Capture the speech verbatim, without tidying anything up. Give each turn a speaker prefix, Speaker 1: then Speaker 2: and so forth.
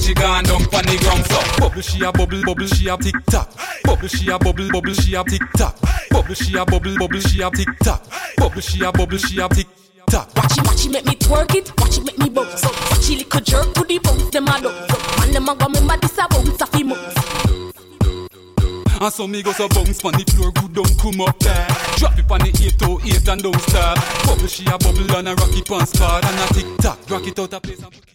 Speaker 1: she gone down on the ground. So bubble she a bubble, bubble she a tick tock. Bubble she a bubble, bubble she a tick tock. Bubble she a bubble, bubble she a tick tock. Bubble she a bubble she a tick tock.
Speaker 2: Watch it, watch it, make me twerk it. Watch it, make me bounce. Watch it, little jerk to the bounce. Them a love. And them a go remember this a bounce a fi months.
Speaker 1: And so me go so bounce pon the floor, good don't come up there. Drop it pon the eight oh eight and don't stop. Bubble she a bubble and a rock it pon spot and a tick tock. Rock it out a place and